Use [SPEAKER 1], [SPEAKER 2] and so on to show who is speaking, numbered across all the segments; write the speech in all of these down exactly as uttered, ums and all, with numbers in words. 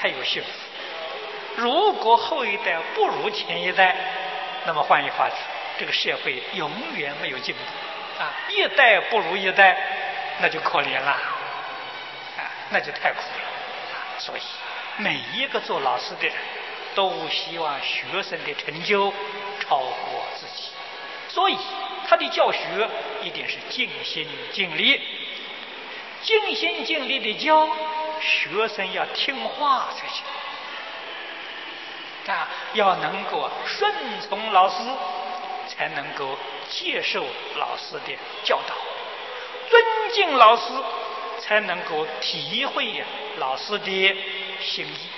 [SPEAKER 1] 才有幸福。如果后一代不如前一代，那么换句话说，这个社会永远没有进步啊！一代不如一代，那就可怜了啊，那就太苦了。所以，每一个做老师的人都希望学生的成就超过自己，所以他的教学一定是尽心尽力，尽心尽力的教，学生要听话才行。啊，要能够顺从老师，才能够接受老师的教导；尊敬老师，才能够体会老师的心意。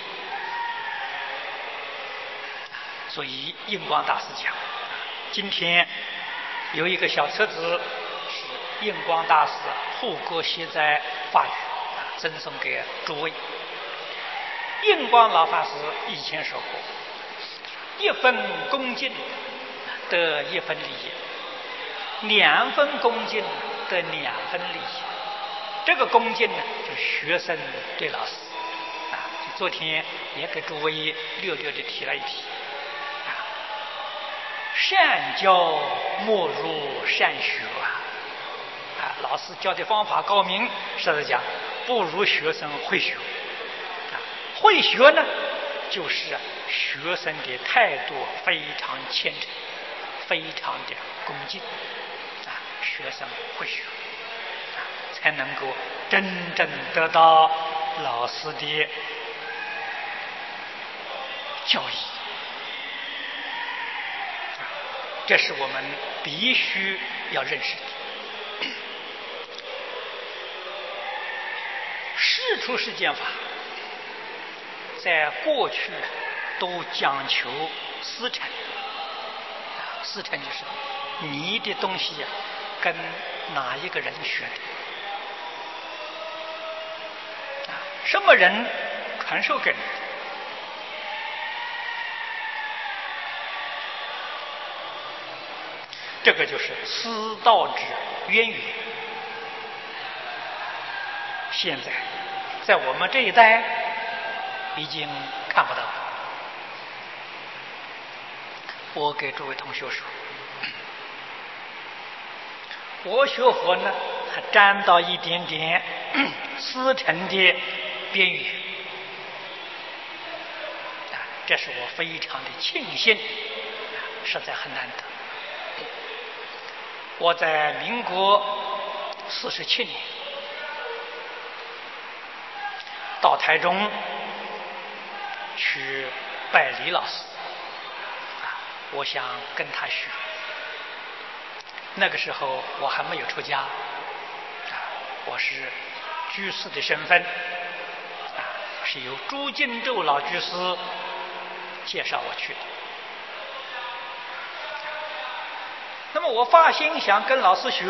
[SPEAKER 1] 所以印光大师讲，今天有一个小册子是印光大师护国写在法语，赠送给诸位。印光老法师以前说过，一分恭敬得一分利益，两分恭敬得两分利益。这个恭敬呢，就是学生对老师啊。昨天也给诸位略略的提了一提啊，善教莫如善学啊。啊，老师教的方法高明，实在讲不如学生会学啊。会学呢，就是学生的态度非常虔诚，非常的恭敬啊，学生会学啊，才能够真正得到老师的教育啊，这是我们必须要认识的。世出世间法在过去都讲求师承，师承就是你的东西跟哪一个人学的，什么人传授给你的，这个就是师道之渊源。现在在我们这一代已经看不到了。我给诸位同学说，我学佛呢，还沾到一点点师承的边缘啊，这是我非常的庆幸啊，实在很难得。我在民国四十七年到台中去拜李老师啊，我想跟他学。那个时候我还没有出家啊，我是居士的身份啊，是由朱金洲老居士介绍我去的。那么我发心想跟老师学，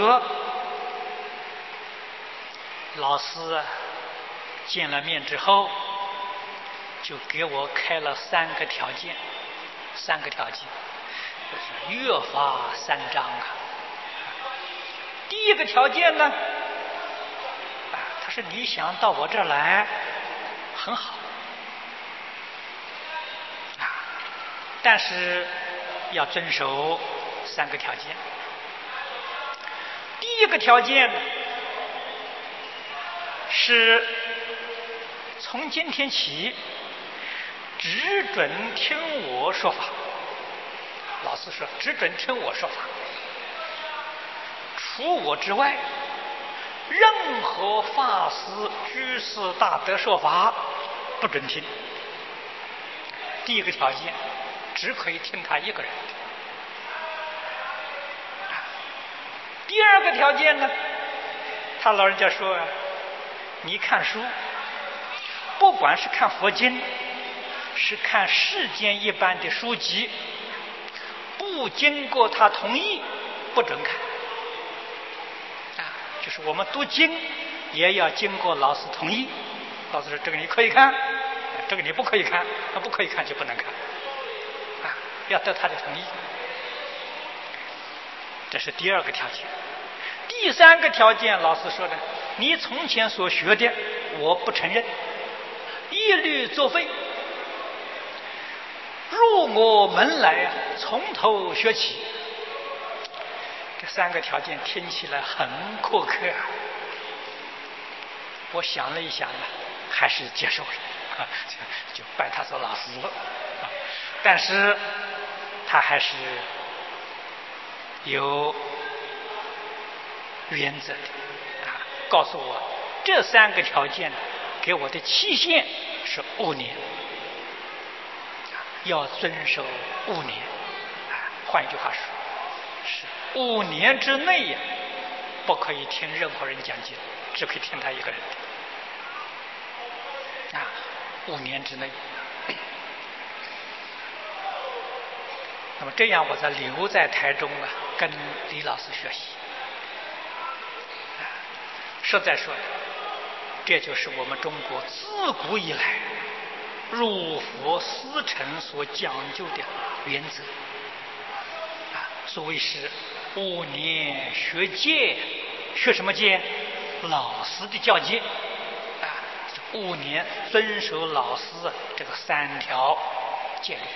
[SPEAKER 1] 老师见了面之后就给我开了三个条件，三个条件就是约法三章啊。第一个条件呢，啊，他说你想到我这儿来很好啊，但是要遵守三个条件。第一个条件是从今天起只准听我说法。老师说只准听我说法，除我之外任何法师居士大德说法不准听。第一个条件只可以听他一个人。第二个条件呢，他老人家说啊，你看书不管是看佛经是看世间一般的书籍，不经过他同意不准看啊，就是我们读经也要经过老师同意。老师说这个你可以看，这个你不可以看，那不可以看就不能看啊，要得他的同意。这是第二个条件。第三个条件，老师说的，你从前所学的我不承认， 一律作废。入我门来啊，从头学起。这三个条件听起来很苛刻啊，我想了一想啊，还是接受了，啊、就, 就拜他做老师了。啊、但是他还是有原则的啊，告诉我这三个条件给我的期限是五年，要遵守五年。啊，换一句话说，是五年之内呀，不可以听任何人讲经，只可以听他一个人的。啊，五年之内。那么这样，我才留在台中啊，跟李老师学习。啊，实在说的，这就是我们中国自古以来入佛思成所讲究的原则。啊，所谓是五年学戒，学什么戒？老师的教戒。啊，五年遵守老师这个三条戒律。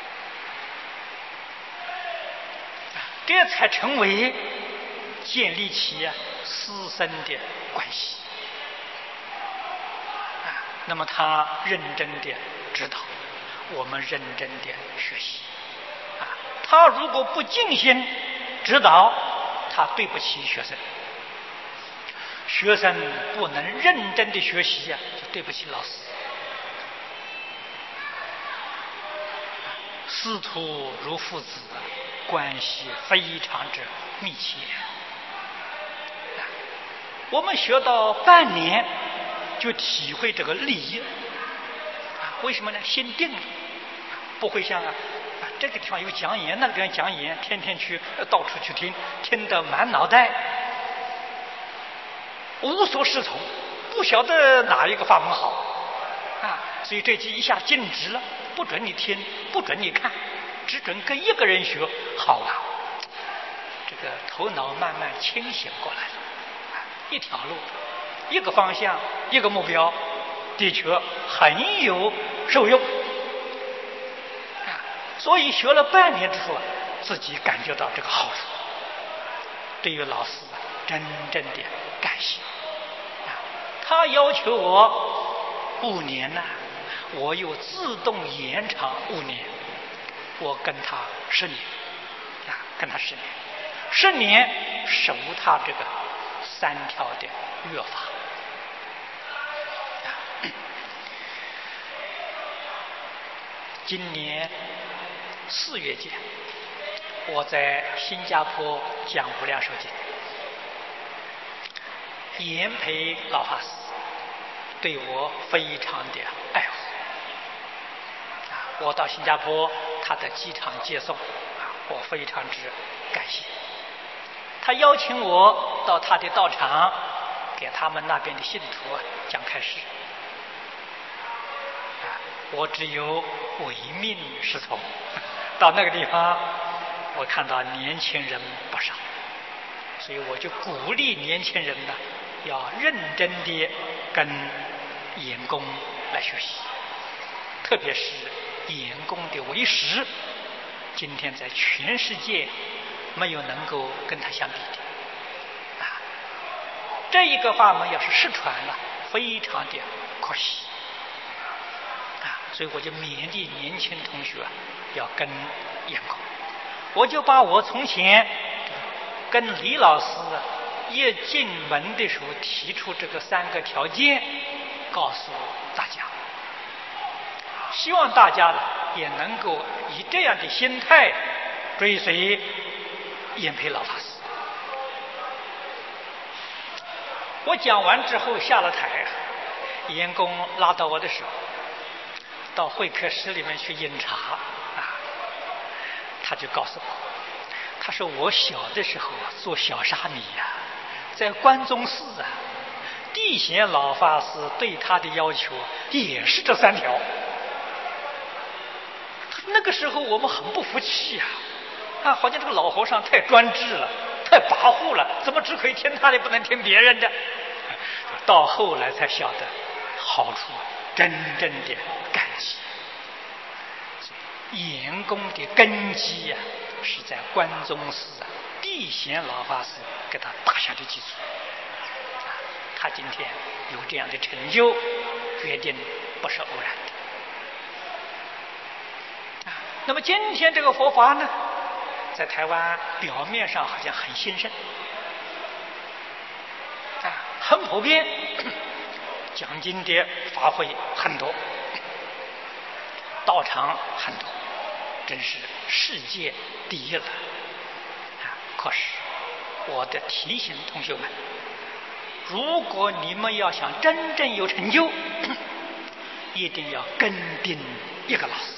[SPEAKER 1] 这才成为建立起师生的关系啊。那么他认真的指导，我们认真的学习啊。他如果不尽心指导，他对不起学生。学生不能认真的学习呀、啊，就对不起老师。师徒如父子啊，关系非常之密切。我们学到半年就体会这个利益啊，为什么呢？心定了，不会像啊啊这个地方有讲演，那个地方讲演，天天去到处去听，听得满脑袋，无所适从，不晓得哪一个法门好啊，所以这集一下禁止了，不准你听，不准你看，只准跟一个人学。好啊，这个头脑慢慢清醒过来了，一条路，一个方向，一个目标，的确很有受用啊。所以学了半年之后，自己感觉到这个好处，对于老师真正的感谢啊。他要求我五年呢、啊，我又自动延长五年，我跟他十年啊，跟他十年，十年守他这个三条的约法。啊、今年四月间，我在新加坡讲无量寿经，严培老法师对我非常的爱护。我到新加坡，他在机场接送，我非常之感谢。他邀请我到他的道场，给他们那边的信徒讲开示。我只有唯命是从。到那个地方，我看到年轻人不少，所以我就鼓励年轻人呢，要认真的跟严公来学习，特别是严公的为师，今天在全世界没有能够跟他相比的啊。这一个法门要是失传了，非常的可惜啊。所以我就勉励年轻同学要跟严公。我就把我从前跟李老师一进门的时候提出这个三个条件告诉大家，希望大家也能够以这样的心态追随严培老法师。我讲完之后下了台，严公拉到我的手，到会客室里面去饮茶啊，他就告诉我，他说我小的时候做小沙弥呀、啊，在关中寺啊，地贤老法师对他的要求也是这三条。那个时候我们很不服气呀、啊，啊，好像这个老和尚太专制了，太跋扈了，怎么只可以听他的，不能听别人的？到后来才晓得好处真正的感激。严公的根基呀、啊，是在关中寺啊，避贤老法师给他打下的基础。啊，他今天有这样的成就，决定不是偶然的。啊，那么今天这个佛法呢，在台湾表面上好像很兴盛，啊，很普遍，讲经的法会很多，道场很多，真是世界第一了。啊，可是我的提醒同学们，如果你们要想真正有成就，一定要跟定一个老师，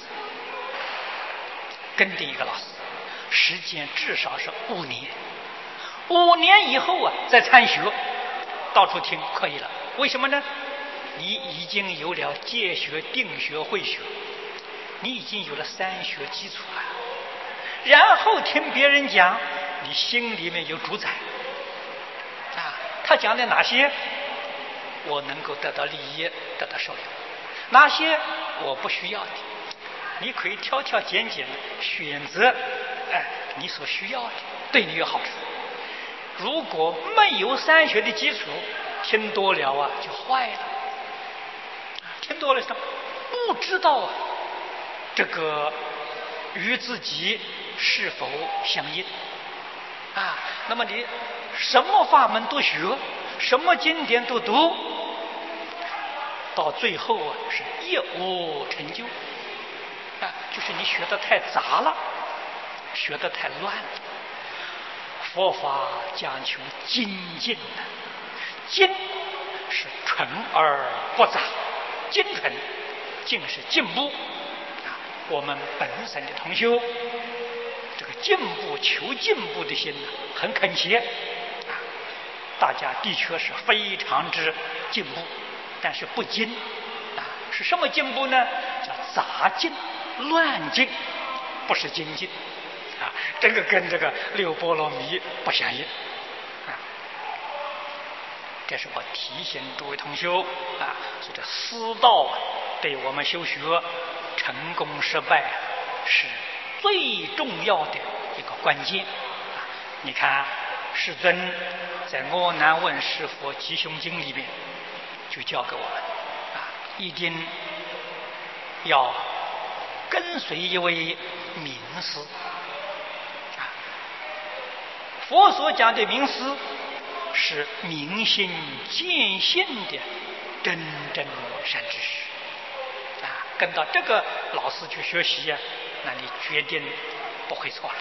[SPEAKER 1] 跟定一个老师，时间至少是五年，五年以后啊再参学，到处听可以了。为什么呢？你已经有了戒学、定学、慧学，你已经有了三学基础了。然后听别人讲，你心里面有主宰啊，他讲的哪些我能够得到利益，得到受用，哪些我不需要的，你可以挑挑拣拣选择，哎，你所需要的，对你有好处。如果没有三学的基础，听多了啊就坏了，听多了他不知道啊这个与自己是否相应啊。那么你什么法门都学，什么经典都读，到最后啊是一无成就啊，就是你学得太杂了，学得太乱了。佛法讲求精进的，精是纯而不杂，精纯，进是进步啊。我们本身的同修，这个进步求进步的心呢，很恳切啊。大家的确是非常之进步，但是不精啊。是什么进步呢？叫杂进、乱进，不是精进啊。这个跟这个六波罗蜜不相应啊。这是我提醒诸位同修啊，所以这师道啊，对我们修学成功失败是最重要的一个关键啊。你看世尊在《阿难问师佛吉凶经》里面就教给我们啊，一定要跟随一位名师啊。佛所讲的名师是明心见性的真正善知识啊，跟到这个老师去学习呀、啊，那你决定不会错了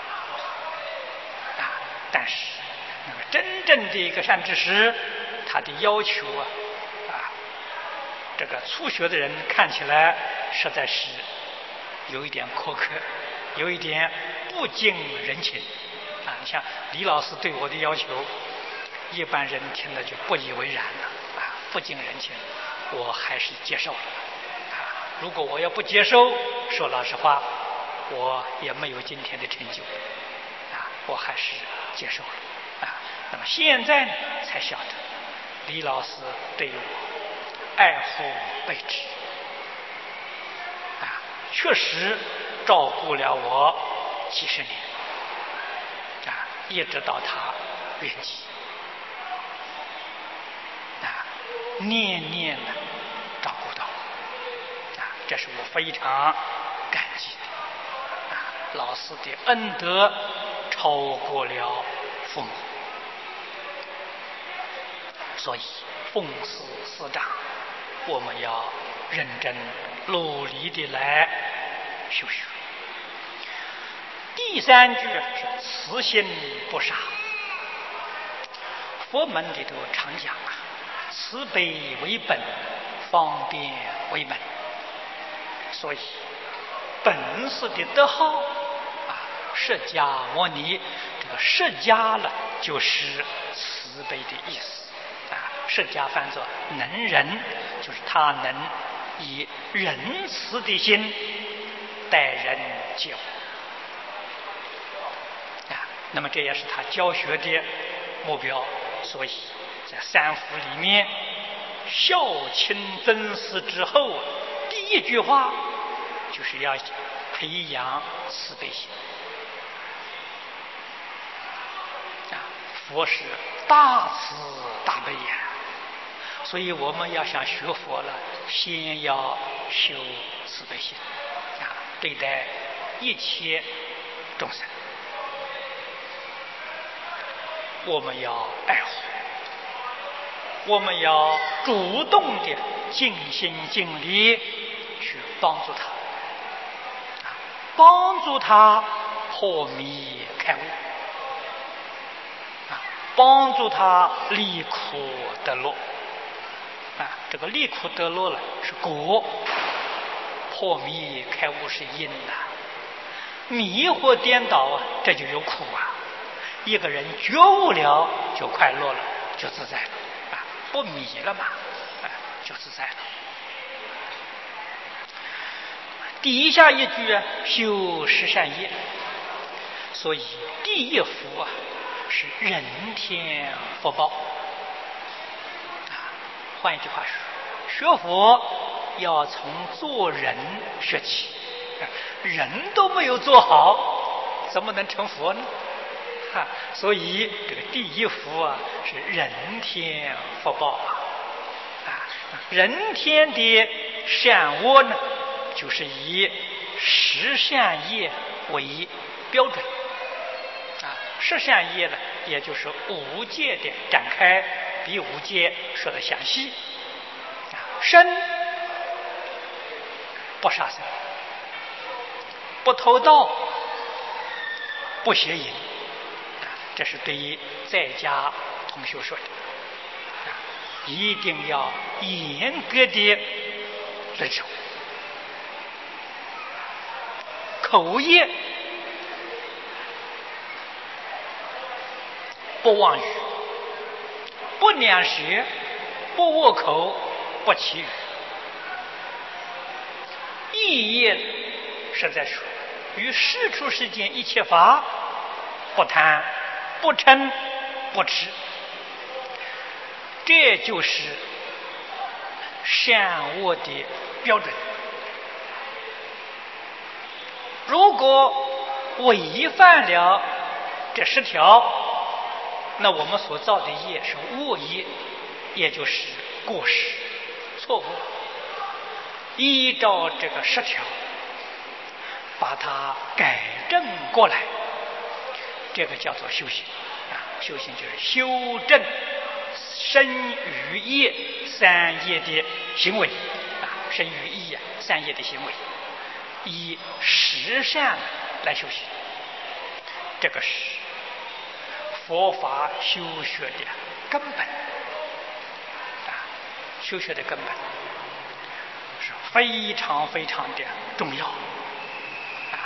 [SPEAKER 1] 啊。但是那个真正的一个善知识，他的要求啊啊，这个初学的人看起来实在是有一点苛刻，有一点不近人情啊。像李老师对我的要求，一般人听了就不以为然了啊，不近人情，我还是接受了啊。如果我要不接受，说老实话，我也没有今天的成就啊，我还是接受了啊。那么现在呢，才晓得李老师对我爱护备至啊，确实照顾了我几十年啊，一直到他圆寂。念念的照顾到我啊，这是我非常感激的啊。老师的恩德超过了父母，所以奉师师长，我们要认真努力的来修学。第三句是慈心不杀，佛门里头常讲啊，慈悲为本，方便为门。所以本师的德号啊，释迦牟尼，这个释迦了就是慈悲的意思啊。释迦翻作能仁，就是他能以仁慈的心待人接物啊。那么这也是他教学的目标。所以在三福里面孝亲尊师之后啊，第一句话就是要培养慈悲心啊！佛是大慈大悲呀，所以我们要想学佛了，先要修慈悲心啊，对待一切众生，我们要爱护，我们要主动的尽心尽力去帮助他，帮助他破迷开悟，啊，帮助他离苦得乐，啊，这个离苦得乐了是果，破迷开悟是因呐、啊，迷惑颠倒啊，这就有苦啊。一个人觉悟了，就快乐了，就自在了，啊，不迷了嘛，啊，就自在了。底下一句啊，修十善业，所以第一福啊是人天福报。啊，换一句话说，学佛要从做人学起，啊，人都没有做好，怎么能成佛呢？啊，所以这个第一福啊是人天福报啊，啊，人天的善恶呢，就是以十善业为标准啊。十善业呢，也就是五戒的展开，比五戒说的详细啊。身不杀生，不偷盗，不邪淫，这是对于在家同学说的啊，一定要严格的遵守。口业不妄语，不两舌，不恶口，不绮语。意业是在说于世出世间一切法不贪，不嗔，不痴，这就是善恶的标准。如果违反了这十条，那我们所造的业是恶业，也就是过失、错误。依照这个十条，把它改正过来，这个叫做修行啊。修行就是修正身语业三业的行为啊，身语意啊三业的行为。以十善来修行，这个是佛法修学的根本啊，修学的根本是非常非常的重要啊！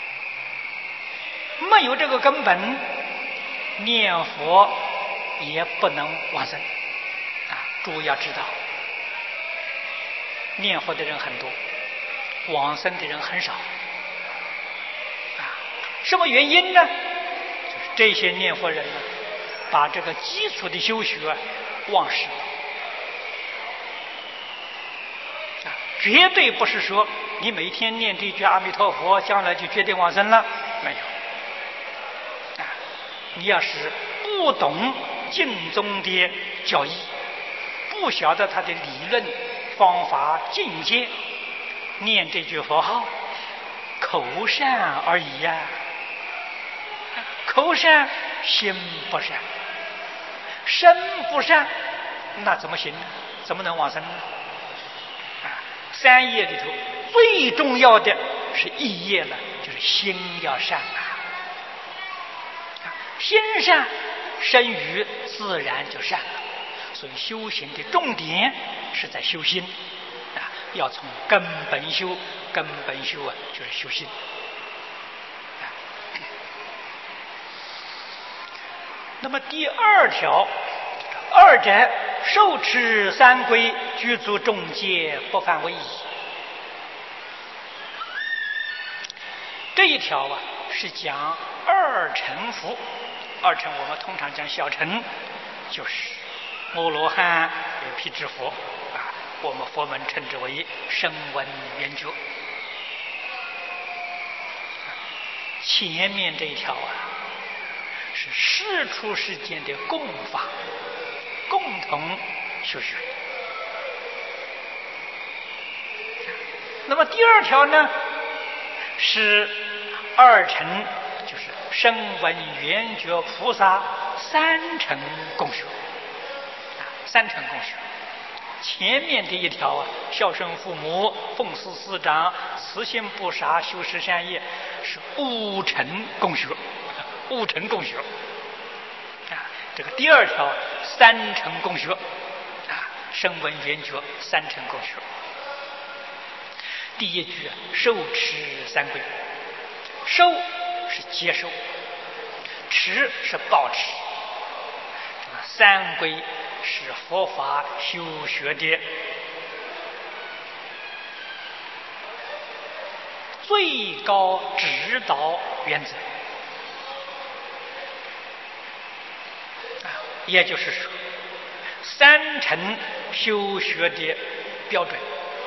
[SPEAKER 1] 没有这个根本，念佛也不能往生啊！诸位要知道，念佛的人很多，往生的人很少啊，什么原因呢？就是这些念佛人呢，把这个基础的修学忘失了啊，绝对不是说你每天念这句阿弥陀佛，将来就决定往生了，没有啊。你要是不懂经中的教义，不晓得它的理论、方法、境界，念这句佛号，口善而已呀、啊，口善心不善，身不善，那怎么行呢？怎么能往生呢？啊，三业里头最重要的是一业了，就是心要善啊，啊心善，身语自然就善了。所以修行的重点是在修心。要从根本修，根本修啊，就是修心。那么第二条，二者受持三规，具足众戒，不犯违仪。这一条啊，是讲二乘佛。二乘我们通常讲小乘，就是阿罗汉、 有辟支佛啊，我们佛门称之为声闻缘觉。前面这一条啊，是世出世间的共法，共同修学。那么第二条呢，是二乘，就是声闻缘觉菩萨三乘共学，啊，三乘共学。前面这一条啊，孝顺父母、奉事师长、慈心不杀、修持善业，是五乘共学，五乘共学。啊，这个第二条三乘共学，啊，声闻缘觉三乘共学。第一句啊，受持三归，受是接受，持是保持，这个三归是佛法修学的最高指导原则啊，也就是说，三乘修学的标准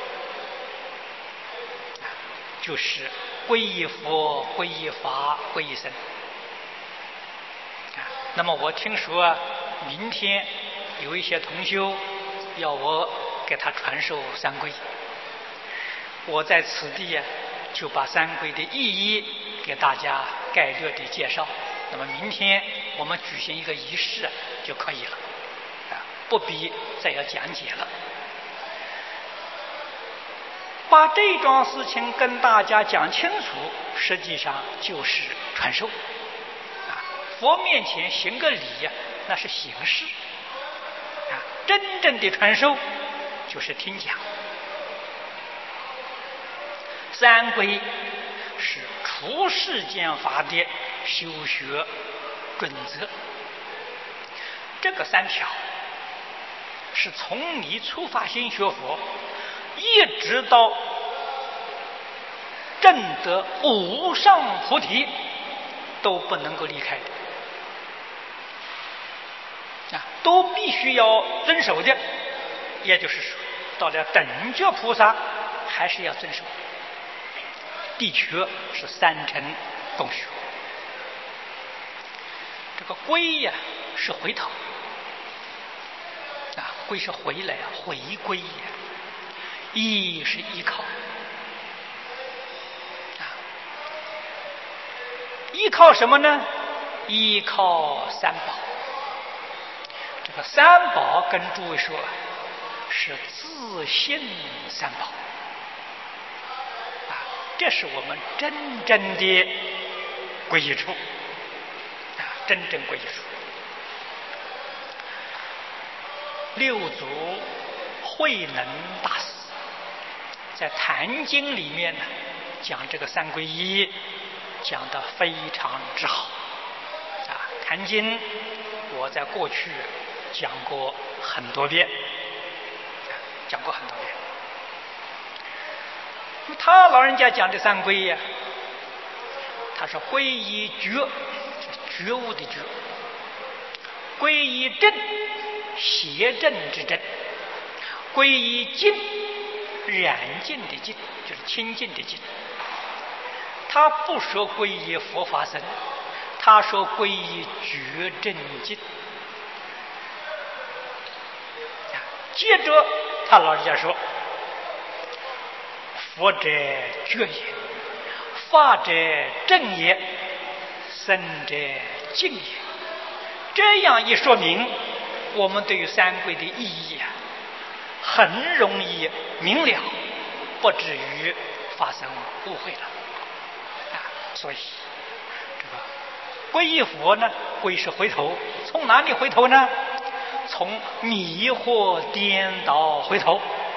[SPEAKER 1] 就是皈依佛、皈依法、皈依僧。啊，那么我听说明天有一些同修要我给他传授三皈，我在此地就把三皈的意义给大家概略的介绍。那么明天我们举行一个仪式就可以了，啊，不必再要讲解了。把这桩事情跟大家讲清楚，实际上就是传授。啊，佛面前行个礼呀，那是形式。啊，真正的传授就是听讲。三皈是出世间法的修学准则。这个三条是从你出发心学佛，一直到证得无上菩提都不能够离开的啊，都必须要遵守的。也就是说，到了等觉菩萨还是要遵守。的确是三乘共学。这个归呀、啊、是回头啊，归是回来啊，回归呀、啊。依是依靠啊，依靠什么呢？依靠三宝。这个三宝跟诸位说是自信三宝啊，这是我们真正的皈依处啊，真正皈依处。六祖慧能大师在《坛经》里面呢，讲这个三皈依，讲得非常之好啊。《坛经》我在过去讲过很多遍，讲过很多遍。他老人家讲的三皈呀，他说皈依觉，觉悟的觉；皈依正，邪正之正；皈依净，染净的净，就是清净的净。他不说皈依佛法僧，他说皈依觉正净。接着他老人家说，佛者觉也，法者正也，僧者净也。这样一说明，我们对于三皈的意义啊，很容易明了，不至于发生误会了啊。所以这个皈依佛呢，皈是回头，从哪里回头呢？从迷惑颠倒回头。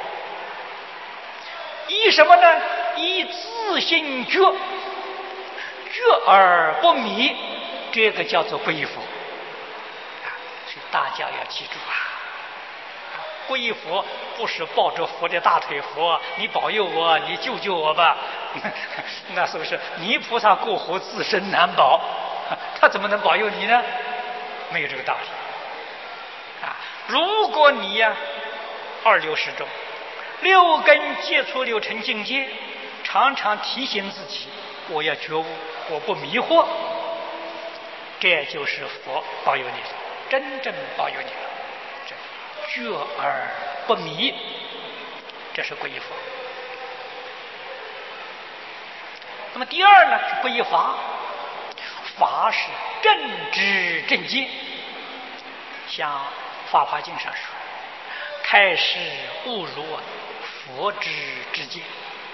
[SPEAKER 1] 依什么呢？依自性觉，觉而不迷，这个叫做皈依佛啊。所以大家要记住啊，皈依佛不是抱着佛的大腿，佛你保佑我，你救救我吧那是不是泥菩萨过河自身难保？他怎么能保佑你呢？没有这个道理啊！如果你呀、啊、 二六十中，六根接触六尘境界，常常提醒自己，我要觉悟，我不迷惑，这就是佛保佑你了，真正保佑你了。这觉而不迷，这是皈依佛。那么第二呢，是皈依法，法是正知正见，像《法华经》上说，开示悟入佛之知见。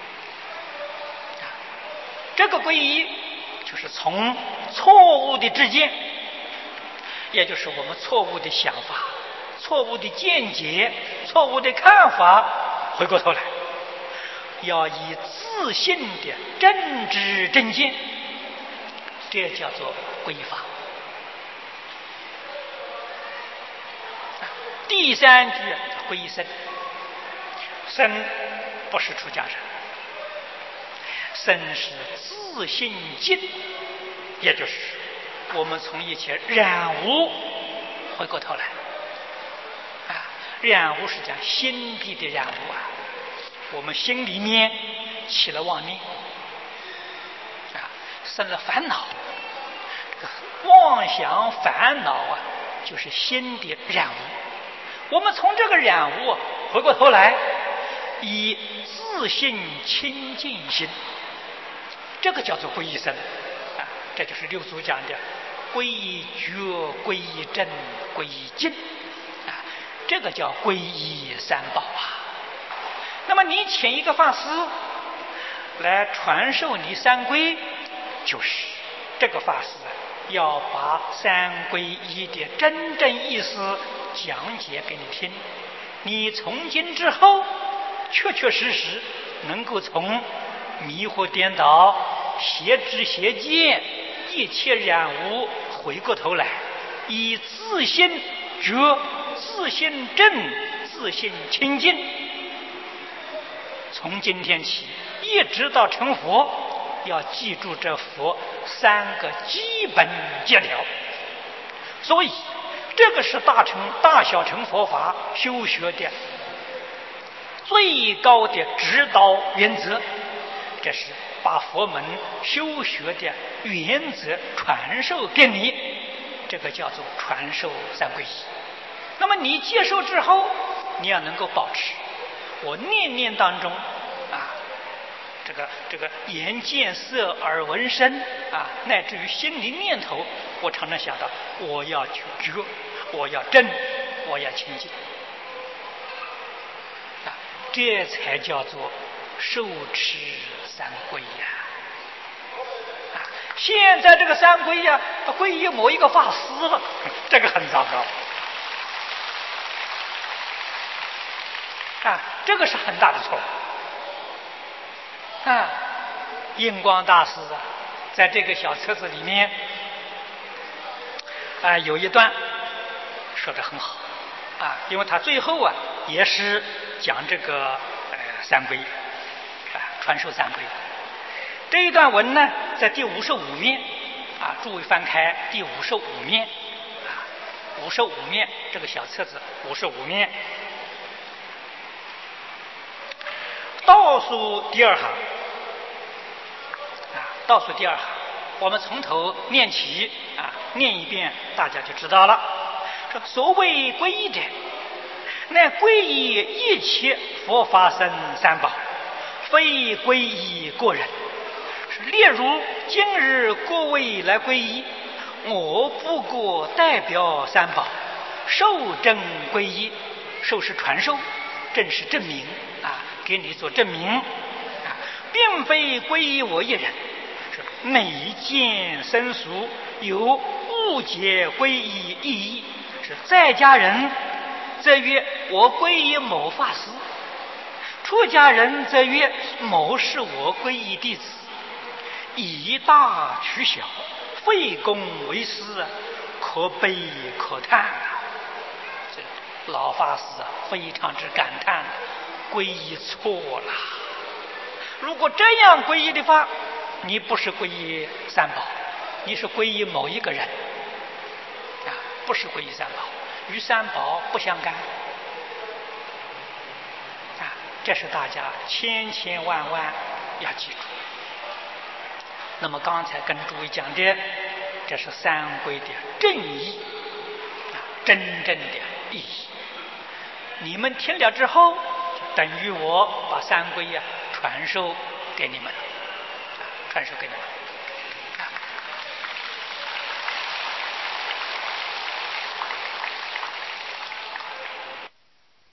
[SPEAKER 1] 这个皈依就是从错误的知见，也就是我们错误的想法、错误的见解、错误的看法，回过头来要以自信的正知正见，这叫做皈依法。第三句皈依僧，僧不是出家人，僧是自信净，也就是我们从一切染污回过头来啊，染污是讲心地的染污啊，我们心里面起了妄念啊，生了烦恼，这个妄想烦恼啊，就是心的染污。我们从这个染污回过头来，以自信清净心，这个叫做皈依僧啊，这就是六祖讲的皈依觉、皈依正、皈依净啊，这个叫皈依三宝啊。那么你请一个法师来传授你三皈，就是这个法师要把三皈依的真正意思讲解给你听，你从今之后确确实实能够从迷惑颠倒、邪知邪见、一切染污回过头来，以自信觉、自信正、自信清净，从今天起一直到成佛，要记住这佛三个基本戒条。所以这个是大乘大小乘佛法修学的最高的指导原则，这是把佛门修学的原则传授给你，这个叫做传授三皈依。那么你接受之后，你要能够保持我念念当中啊，这个这个眼见色耳闻声啊，乃至于心理念头，我常常想到我要去觉，我要真，我要清净啊，这才叫做受持三皈呀！啊，现在这个三皈呀，皈依某一个法师了，这个很糟糕啊，这个是很大的错误啊。印光大师啊，在这个小册子里面啊，有一段说得很好啊，因为他最后啊也是讲这个呃三皈啊，传授三皈。这一段文呢，在第五十五面啊，诸位翻开第五十五面啊，五十五面这个小册子五十五面倒数第二行啊，倒数第二行，我们从头念起啊，念一遍大家就知道了。这所谓皈依者，乃皈依一切佛法僧三宝，非皈依个人。例如今日各位来皈依，我不过代表三宝，受证皈依。受是传授，证是证明啊，给你做证明啊，并非皈依我一人。是每见生俗，有误解皈依意义。是在家人则曰我皈依某法师，出家人则曰某是我皈依弟子，以大取小，费公为私，可悲可叹啊！这老法师啊，非常之感叹，皈依错了。如果这样皈依的话，你不是皈依三宝，你是皈依某一个人啊，不是皈依三宝，与三宝不相干这是大家千千万万要记住。那么刚才跟诸位讲的，这是三规的正义啊，真正的意义。你们听了之后，等于我把三规呀、啊、传授给你们了，啊，传授给你们。